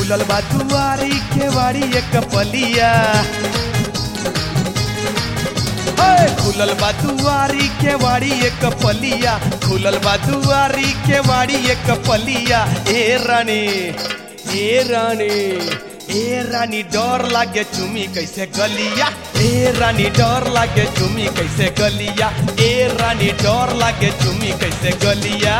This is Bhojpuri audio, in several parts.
खुलल बा दुआरी केवाड़ी एक पलिया, खुलल बा दुआरी केवाड़ी एक पलिया, खुलल बा दुआरी केवाड़ी एक पलिया। ए रानी ए रानी ए रानी डर लागे चुमी कैसे गलिया, ए रानी डर लागे चुमी कैसे गलिया, ए रानी डर लागे चुमी कैसे गलिया।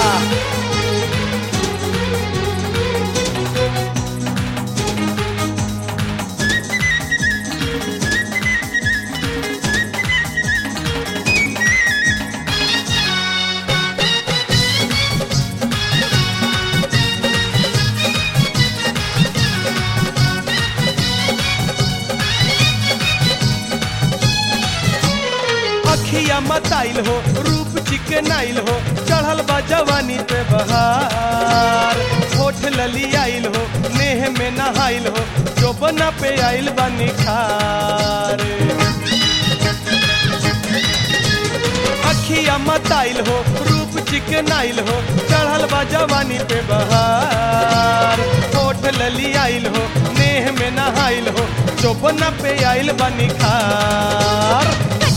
अखिया मताइल हो रूप चिकनाइल हो, चढ़ल बा जवानी पे बहार, होठ लली आइल हो नेह में नहाइल हो, जोबना पे आइल बा निखार। अखिया मताइल हो रूप चिकनाइल हो, चढ़ल बा जवानी पे बहार, होठ लली आइल हो नेह में नहाइल हो, जोबना पे आइल बा निखार।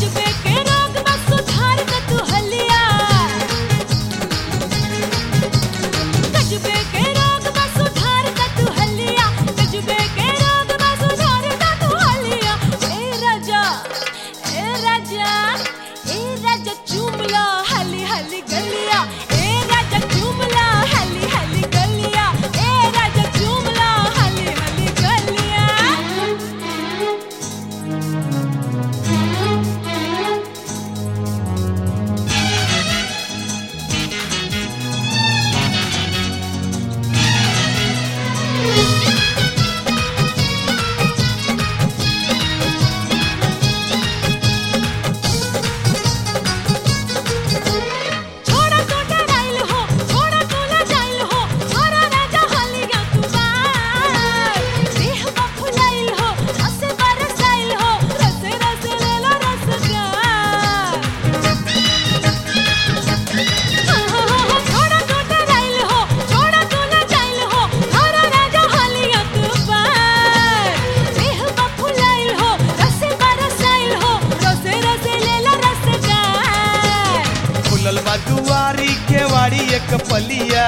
दुआरी केवाड़ी एक पलिया,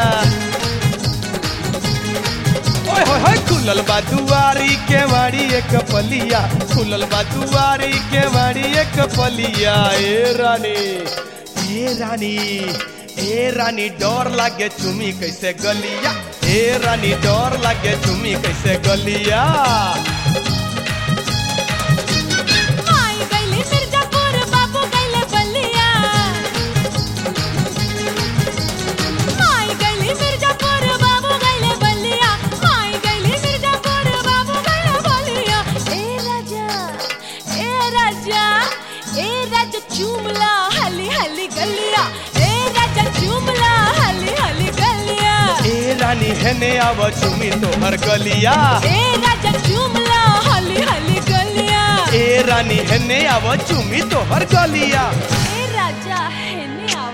ओए होए होए खुलल बा दुआरी केवाड़ी एक पलिया, खुलल बा दुआरी केवाड़ी एक पलिया। ए रानी ए रानी ए रानी डर लागे चुमी कैसे गलिया, ए रानी डर लागे चुमी कैसे गलिया। चुमला हली हली गलिया, ए राजा चुमला हली हली गलिया। ए रानी हेने आव चुमी तोहर गलिया, ए राजा चुमला हली हली गलिया। ए रानी हेने आव चुमी तोहर गलिया, ए राजा हेने आव